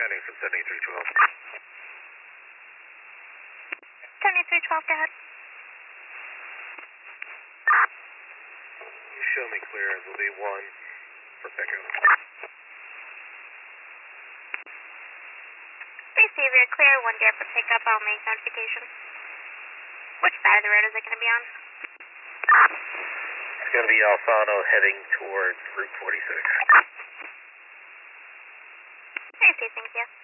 Henningsen 7312. 7312, go ahead. Show me clear, will be 1 for pickup. Receive, you're clear, 1 Deer for pickup, I'll make notification. Which side of the road is it going to be on? It's going to be Alfano heading towards Route 46. Receive, thank you.